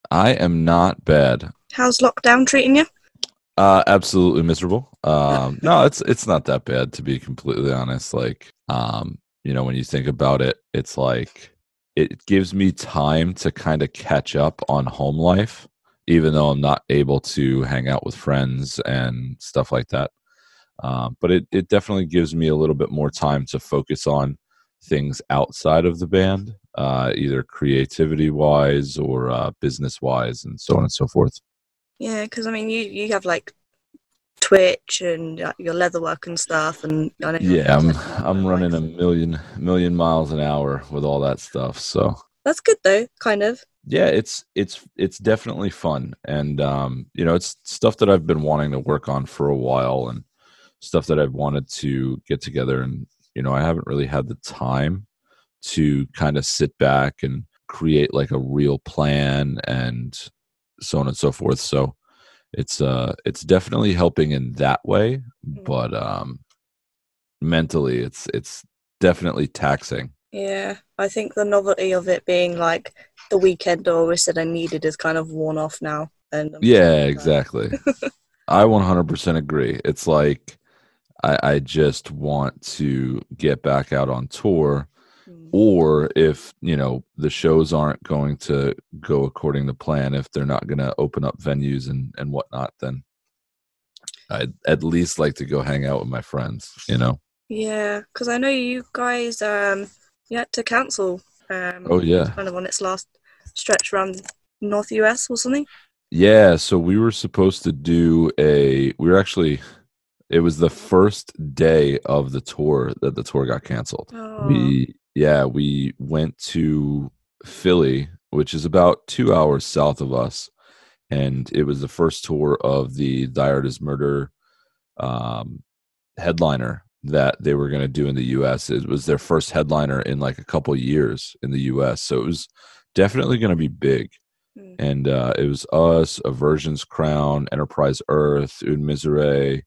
I am not bad. How's lockdown treating you? Absolutely miserable. No, it's not that bad to be completely honest. Like, when you think about it, it's like it gives me time to kind of catch up on home life, even though I'm not able to hang out with friends and stuff like that. But it definitely gives me a little bit more time to focus on things outside of the band, either creativity wise or business wise, and so on and so forth. Yeah, because I mean, you have like Twitch and your leatherwork and stuff, and I know you're Yeah, testing out I'm running a motorbikes. million miles an hour with all that stuff. So That's good though, kind of. yeah, it's definitely fun, and it's stuff that I've been wanting to work on for a while, and stuff that I've wanted to get together, and I haven't really had the time to kind of sit back and create like a real plan and so on and so forth. So it's definitely helping in that way, Mm. but mentally it's definitely taxing. Yeah, I think the novelty of it being like the weekend I always said I needed is kind of worn off now, and I'm sick Yeah, and tired. exactly. I 100% agree. It's like I just want to get back out on tour, Mm. or if the shows aren't going to go according to plan, if they're not going to open up venues and whatnot, then I'd at least like to go hang out with my friends. Yeah, because I know you guys you had to cancel. Oh It was yeah. kind of on its last stretch around North US or something. Yeah, so we were supposed to do we were actually it was the first day of the tour that the tour got canceled. Oh, We went to Philly, which is about 2 hours south of us, and it was the first tour of the Die Artist Murder um, headliner that they were going to do in the U.S. It was their first headliner in like a couple years in the U.S., so it was definitely going to be big. mm. And it was us, Aversion's Crown, Enterprise Earth, Une Miseray,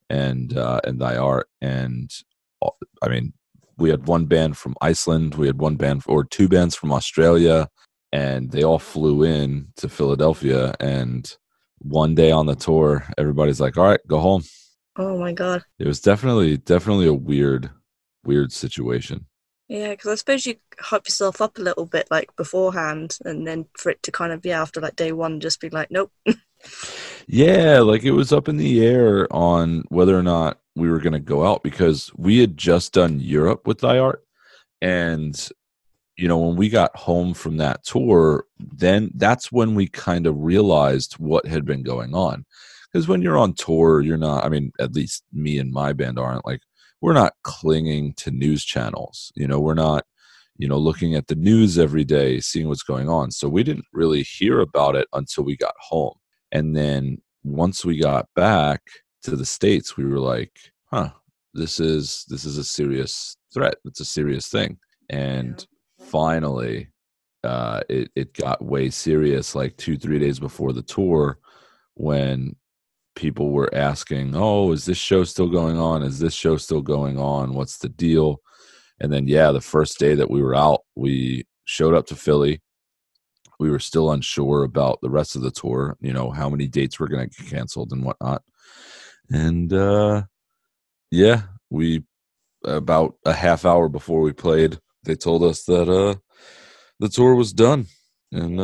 and Thy Art. And I mean, we had one band from Iceland, we had one band or two bands from Australia, and they all flew in to Philadelphia. And one day on the tour, everybody's like, "All right, go home." Oh my God. It was definitely a weird situation. Yeah, because I suppose you hype yourself up a little bit like beforehand, and then for it to kind of after like day one just be like, nope. Yeah, like it was up in the air on whether or not we were going to go out because we had just done Europe with Thy Art. And, when we got home from that tour, then that's when we kind of realized what had been going on. Because when you're on tour, you're not, I mean, at least me and my band aren't like, we're not clinging to news channels. We're not, looking at the news every day, seeing what's going on. So we didn't really hear about it until we got home. And then once we got back to the States, we were like, huh, this is a serious threat. It's a serious thing. Yeah. And finally, it got way serious like 2 3 days before the tour when people were asking, "Oh, is this show still going on? Is this show still going on? What's the deal?" And then, yeah, the first day that we were out, we showed up to Philly. We were still unsure about the rest of the tour, how many dates were going to get canceled and whatnot. And yeah, we about a half hour before we played, they told us that the tour was done, and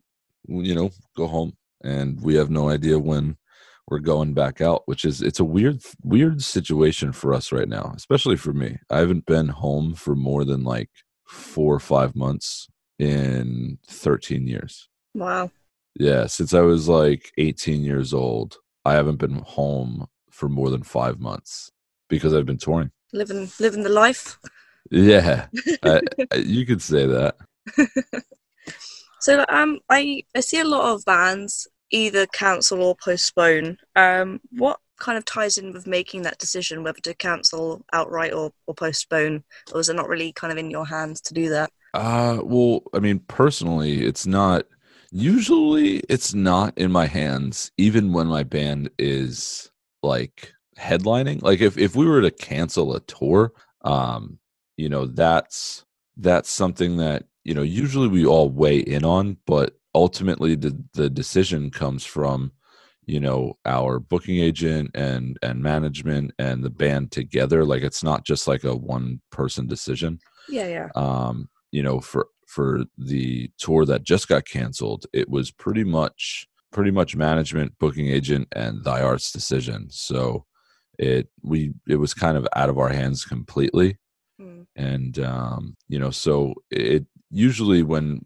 go home. And we have no idea when we're going back out, which is it's a weird situation for us right now, especially for me. I haven't been home for more than like 4 or 5 months in 13 years. Wow. Yeah, since I was like 18 years old, I haven't been home for more than 5 months because I've been touring. Living the life. Yeah, you could say that. So I see a lot of bands either cancel or postpone. What kind of ties in with making that decision whether to cancel outright or postpone, or is it not really kind of in your hands to do that? Well, I mean, personally, it's not in my hands, even when my band is like headlining. Like if we were to cancel a tour, that's something that, usually we all weigh in on, but ultimately the decision comes from, our booking agent and management and the band together. Like, it's not just like a one person decision. Yeah, yeah. For the tour that just got canceled, it was pretty much management, booking agent, and Thy Art's decision. So it was kind of out of our hands completely. Mm. And so it usually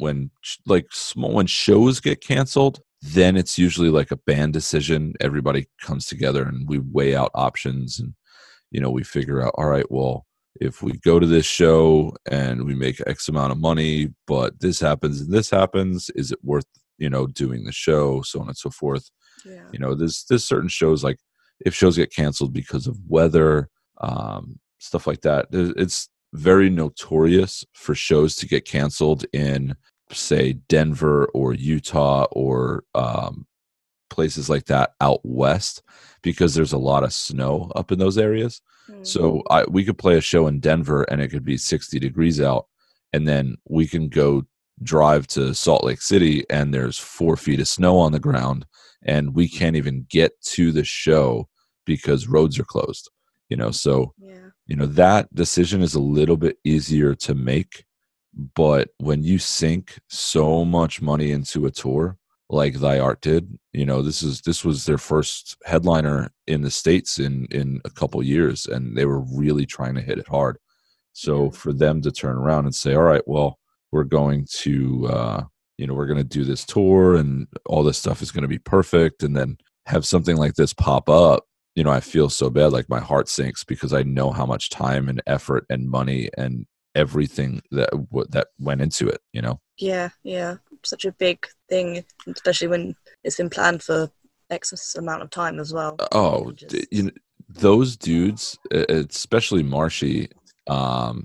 when shows get canceled, then it's usually like a band decision. Everybody comes together and we weigh out options, and we figure out, all right, well, if we go to this show and we make X amount of money, but this happens and this happens, is it worth doing the show, so on and so forth. Yeah. There's certain shows, like if shows get canceled because of weather, stuff like that. It's very notorious for shows to get canceled in, say, Denver or Utah or places like that out west, because there's a lot of snow up in those areas. Mm. So we could play a show in Denver and it could be 60 degrees out, and then we can go drive to Salt Lake City and there's 4 feet of snow on the ground, and we can't even get to the show because roads are closed. So Yeah. that decision is a little bit easier to make. But when you sink so much money into a tour like Thy Art did, this was their first headliner in the States in a couple years, and they were really trying to hit it hard. So Yeah. for them to turn around and say, all right, well, we're going to we're going to do this tour and all this stuff is going to be perfect, and then have something like this pop up, I feel so bad. Like, my heart sinks because I know how much time and effort and money and everything that went into it. Yeah, yeah. Such a big thing, especially when it's been planned for X amount of time as well. Oh, those dudes, especially Marshy, um,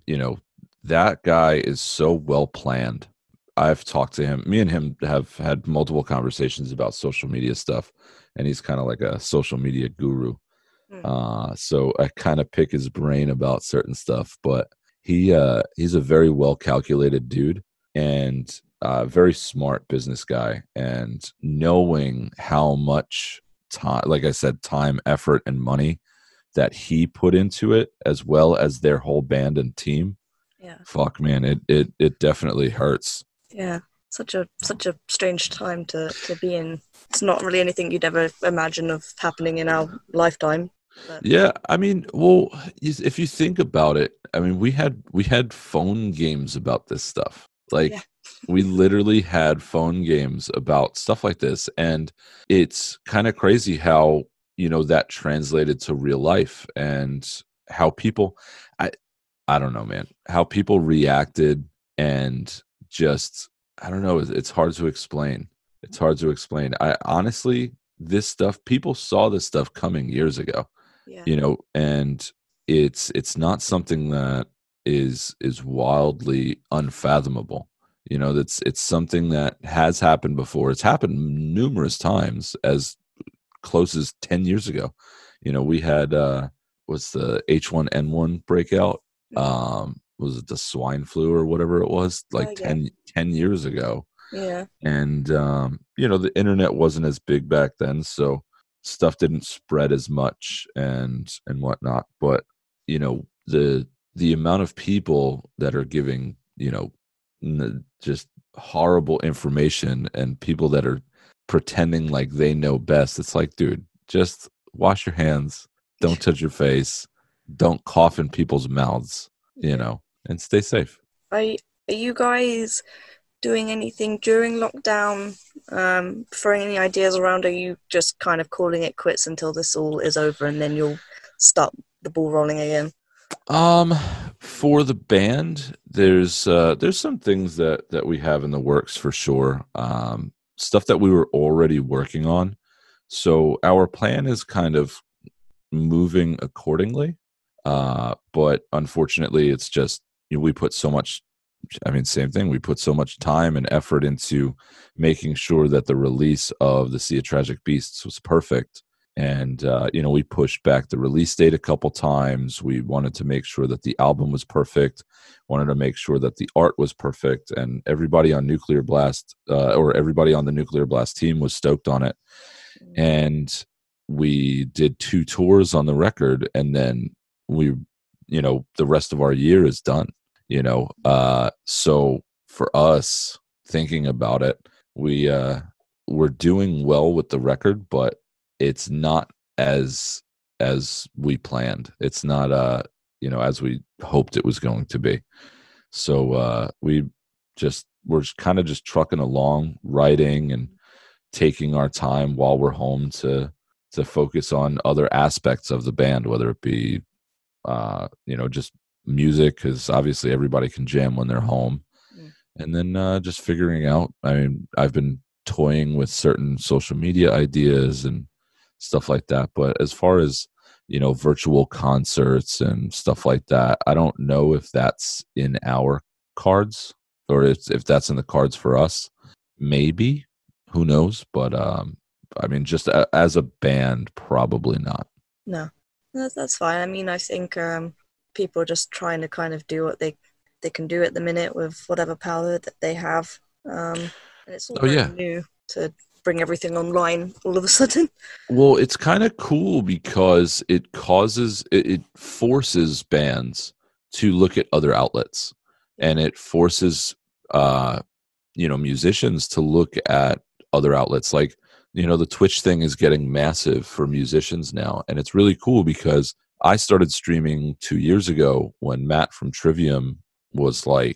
that guy is so well planned. I've talked to him. Me and him have had multiple conversations about social media stuff, and he's kind of like a social media guru. So I kind of pick his brain about certain stuff, but he's a very well calculated dude, and very smart business guy, and knowing how much time, like I said, time, effort, and money that he put into it, as well as their whole band and team. Yeah. Fuck, man, it definitely hurts. Yeah. Such a strange time to be in. It's not really anything you'd ever imagine of happening in our lifetime. But Yeah, I mean, well, if you think about it, I mean, we had phone games about this stuff. Like, yeah. we literally had phone games about stuff like this, and it's kind of crazy how that translated to real life, and how people, I don't know, man, how people reacted, and just, I don't know, it's hard to explain. It's hard to explain. I honestly, this stuff, people saw this stuff coming years ago, Yeah. And it's not something that is wildly unfathomable. It's something that has happened before. It's happened numerous times, as close as 10 years ago. We had was the H1N1 breakout. Was it the swine flu or whatever it was, like Yeah. 10 years ago? Yeah. And the internet wasn't as big back then, so stuff didn't spread as much and whatnot. But the amount of people that are giving just horrible information, and people that are pretending like they know best, it's like, dude, just wash your hands, don't touch your face, don't cough in people's mouths, and stay safe. Are you guys doing anything during lockdown? Throwing any ideas around? Are you just kind of calling it quits until this all is over, and then you'll start the ball rolling again? For the band, there's some things that we have in the works for sure. Stuff that we were already working on. So our plan is kind of moving accordingly. But unfortunately, it's just, we put so much, I mean, same thing. We put so much time and effort into making sure that the release of the Sea of Tragic Beasts was perfect. And we pushed back the release date a couple times. We wanted to make sure that the album was perfect, wanted to make sure that the art was perfect, and everybody on Nuclear Blast, or everybody on the Nuclear Blast team, was stoked on it. And we did 2 tours on the record, and then we, the rest of our year is done. So for us, thinking about it, we're doing well with the record, but it's not as we planned. It's not as we hoped it was going to be. So we're kind of just trucking along, writing and taking our time while we're home to focus on other aspects of the band, whether it be just music, because obviously everybody can jam when they're home. And then just figuring out, I've been toying with certain social media ideas and stuff like that, but as far as virtual concerts and stuff like that, I don't know if that's in our cards, or if that's in the cards for us. Maybe, who knows? But just as a band, probably not. No, that's fine. I think people are just trying to kind of do what they can do at the minute with whatever power that they have. And it's all very new to bring everything online all of a sudden. Well, it's kind of cool because it forces bands to look at other outlets, and it forces musicians to look at other outlets. Like, the Twitch thing is getting massive for musicians now, and it's really cool because I started streaming 2 years ago when Matt from Trivium was like,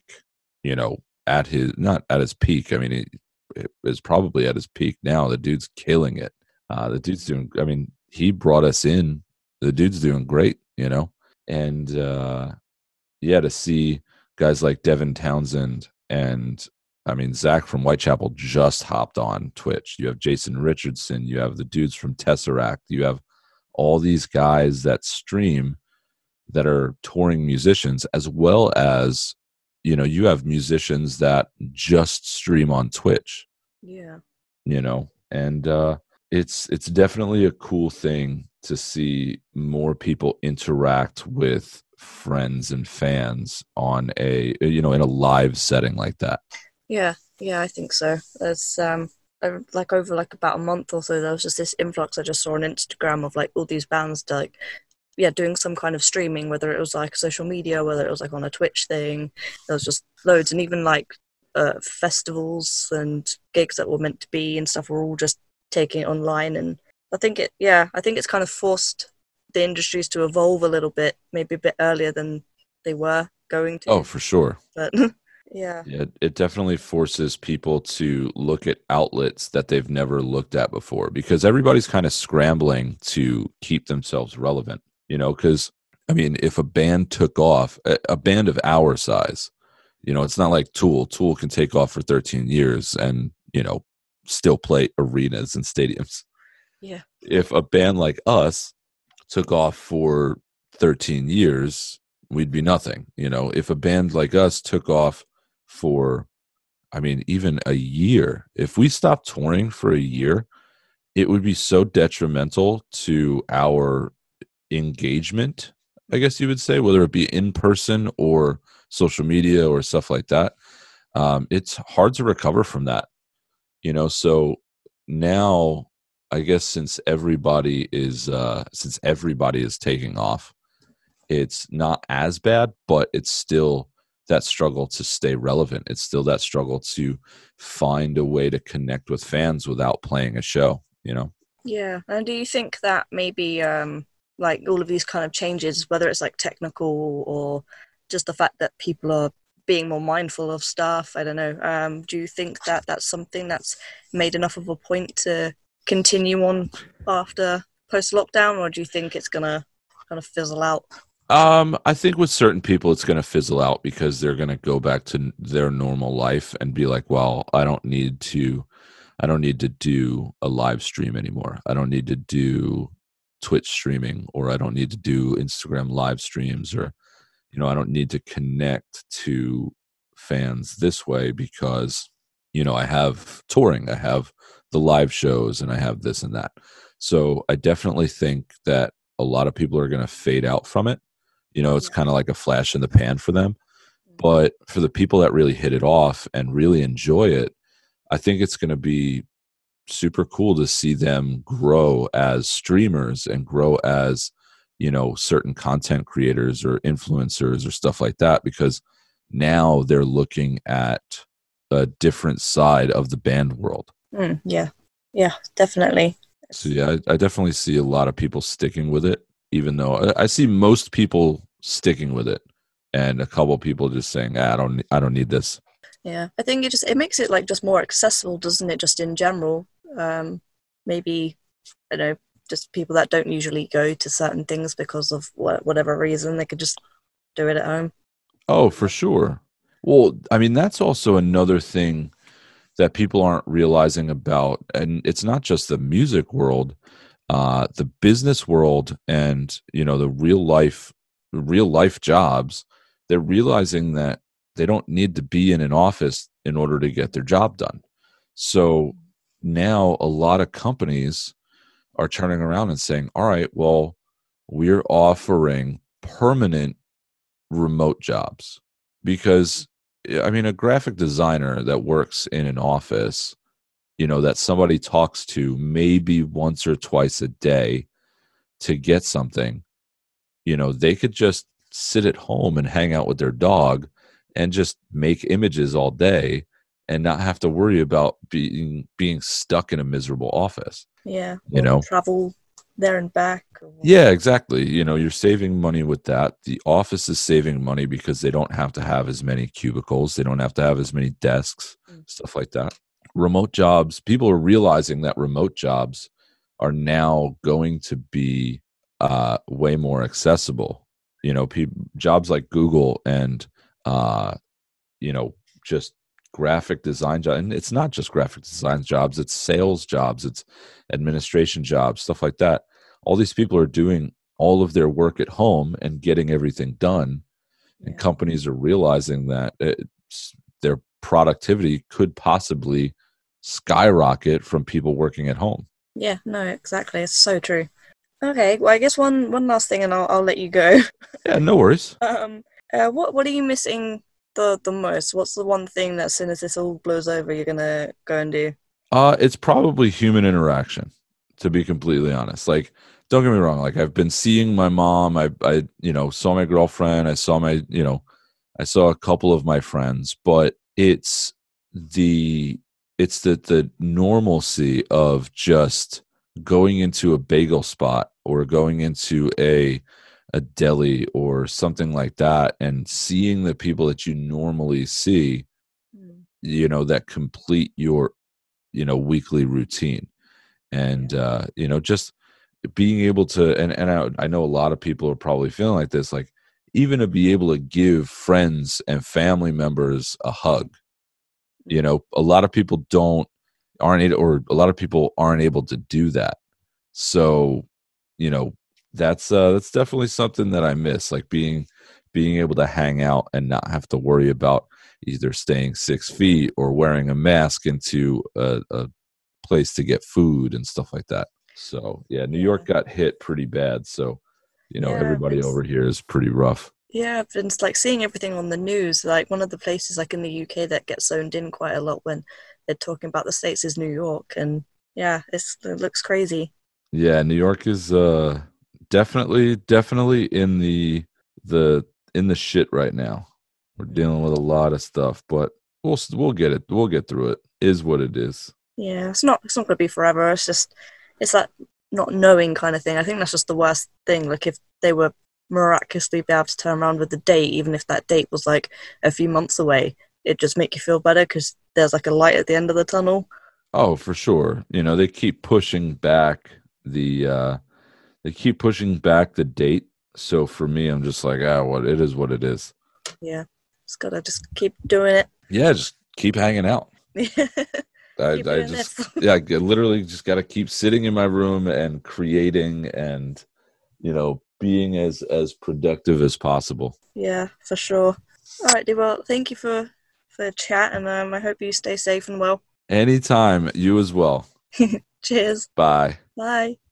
not at his peak. It is probably at his peak now. The dude's killing it. The dude's doing, he brought us in. The dude's doing great, and to see guys like Devin Townsend and Zach from Whitechapel just hopped on Twitch. You have Jason Richardson. You have the dudes from Tesseract. You have all these guys that stream that are touring musicians, as well as, you have musicians that just stream on Twitch. Yeah. And it's definitely a cool thing to see more people interact with friends and fans on in a live setting like that. Yeah, I think so. There's over about a month or so, there was just this influx I just saw on Instagram of all these bands doing some kind of streaming, whether it was social media, whether it was on a Twitch thing. There was just loads, and even festivals and gigs that were meant to be and stuff were all just taking it online. And I think it's kind of forced the industries to evolve a little bit, maybe a bit earlier than they were going to. Oh, for sure. But yeah, it definitely forces people to look at outlets that they've never looked at before, because everybody's kind of scrambling to keep themselves relevant, because if a band took off, a band of our size, it's not like Tool can take off for 13 years and still play arenas and stadiums. Yeah, if a band like us took off for 13 years, we'd be nothing. If a band like us took off for even a year, if we stopped touring for a year, it would be so detrimental to our engagement, I guess you would say, whether it be in person or social media or stuff like that. It's hard to recover from that, so now I guess since everybody is taking off, it's not as bad, but it's still that struggle to stay relevant. It's still that struggle to find a way to connect with fans without playing a show, Yeah. And do you think that maybe all of these kind of changes, whether it's technical or just the fact that people are being more mindful of stuff, I don't know, do you think that that's something that's made enough of a point to continue on after post-lockdown, or do you think it's gonna kind of fizzle out? I think with certain people it's going to fizzle out because they're going to go back to their normal life and be like, well, I don't need to do a live stream anymore. I don't need to do Twitch streaming, or I don't need to do Instagram live streams, or I don't need to connect to fans this way because I have touring, I have the live shows, and I have this and that. So I definitely think that a lot of people are going to fade out from it. It's Yeah. kind of like a flash in the pan for them. But for the people that really hit it off and really enjoy it, I think it's going to be super cool to see them grow as streamers and grow as, certain content creators or influencers or stuff like that, because now they're looking at a different side of the band world. Yeah. Yeah, definitely. So yeah, I definitely see a lot of people sticking with it, even though I see most people sticking with it, and a couple people just saying, I don't need this." Yeah, I think it makes it like just more accessible, doesn't it? Just in general, maybe I don't know, just people that don't usually go to certain things because of whatever reason, they could just do it at home. Oh, for sure. Well, I mean, that's also another thing that people aren't realizing about, and it's not just the music world, the business world, and the real life jobs. They're realizing that they don't need to be in an office in order to get their job done. So now a lot of companies are turning around and saying, all right, well, we're offering permanent remote jobs, because I mean, a graphic designer that works in an office, that somebody talks to maybe once or twice a day to get something, they could just sit at home and hang out with their dog and just make images all day and not have to worry about being stuck in a miserable office. Yeah, you or know travel there and back. Yeah, exactly. You're saving money with that. The office is saving money because they don't have to have as many cubicles. They don't have to have as many desks, stuff like that. Remote jobs, people are realizing that remote jobs are now going to be way more accessible. Jobs like Google and, uh, just graphic design jobs. And it's not just graphic design jobs, it's sales jobs, it's administration jobs, stuff like that. All these people are doing all of their work at home and getting everything done. And Yeah. companies are realizing that their productivity could possibly skyrocket from people working at home. Yeah, no, exactly. It's so true. Okay, well, I guess one last thing, and I'll let you go. Yeah, no worries. What are you missing the most? What's the one thing that as soon as this all blows over, you're gonna go and do? It's probably human interaction, to be completely honest. Like, don't get me wrong. Like, I've been seeing my mom. I saw my girlfriend. I saw a couple of my friends, but the the normalcy of just going into a bagel spot or going into a deli or something like that and seeing the people that you normally see, that complete your, weekly routine. And just being able to, and I know a lot of people are probably feeling like this, like, even to be able to give friends and family members a hug. A lot of people a lot of people aren't able to do that. So, that's definitely something that I miss, like being able to hang out and not have to worry about either staying 6 feet or wearing a mask into a place to get food and stuff like that. So yeah, New Yeah. York got hit pretty bad. So, Yeah, everybody over here is pretty rough. I've been like seeing everything on the news. Like one of the places like in the UK that gets zoned in quite a lot when they're talking about the States is New York, and yeah, it looks crazy. Yeah, New York is definitely in the in the shit right now. We're dealing with a lot of stuff, but we'll get it. We'll get through it. Is what it is. Yeah, it's not gonna be forever. It's that not knowing kind of thing. I think that's just the worst thing. Like if they were miraculously be able to turn around with the date, even if that date was like a few months away, it'd just make you feel better because there's like a light at the end of the tunnel. Oh, for sure. They keep pushing back the date. So for me, I'm just like, what it is, what it is. Yeah, just gotta just keep doing Yeah, just keep hanging out. it. Keep I doing just, this. yeah, I literally just got to keep sitting in my room and creating and, being as productive as possible. Yeah, for sure. All right, well, thank you for the chat, and I hope you stay safe and well. Anytime, you as well. Cheers. Bye. Bye.